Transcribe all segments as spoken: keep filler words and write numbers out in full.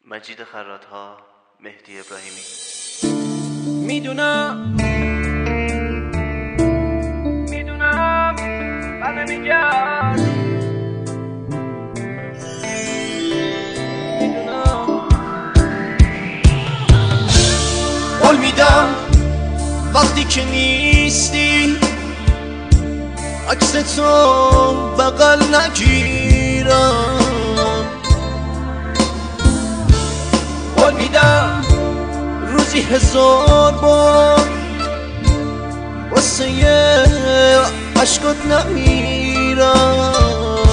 مجید خرات‌ها، مهدی ابراهیمی. میدونم میدونم من میگم میدونم قول میدم وقتی که نیستی عکس تو بغل نگیرم. قول میدم روزی هزار بار واسه یه عشقات نمیرم.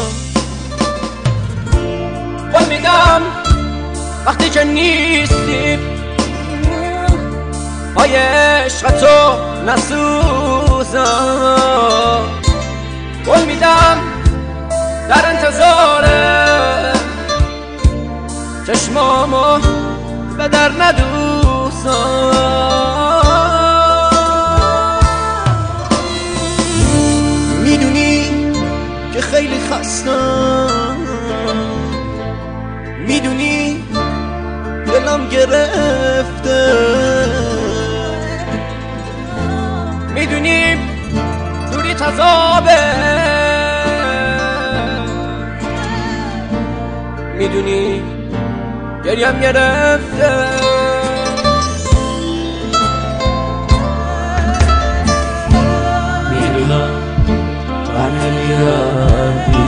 قول میدم وقتی که نیستی پای عشقتو نسوزم. قول میدم در انتظار چشمامو به در ندوزم. میدونی که خیلی خستم، میدونی دلم گرفته، میدونی دوری تذابه، میدونی گریم گرفته. میدونم بر نمیگردی،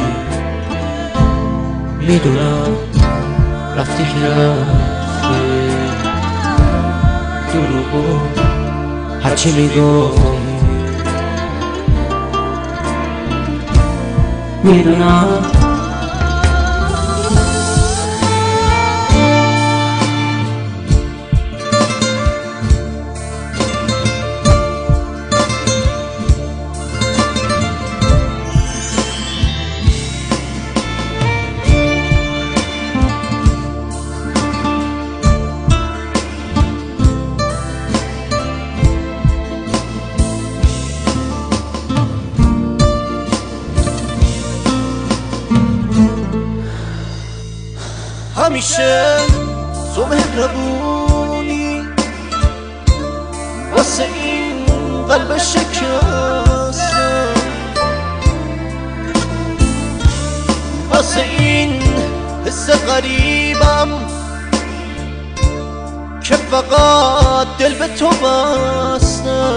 میدونم رفتی که رفتی دروغو هرچی میگفتی. میدونم همیشه تو مهربونی واسه این قلب شکسته، واسه این حس غریبم که فقط دل به تو بسته.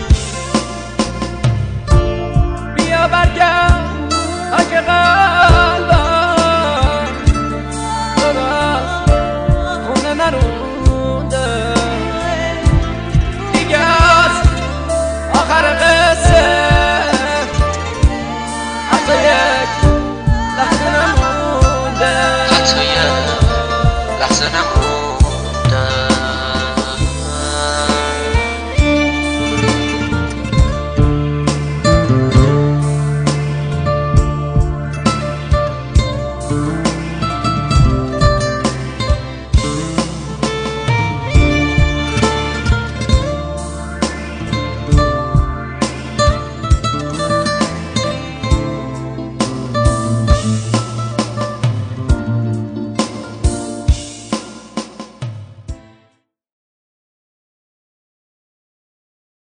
بیا برگرد اگه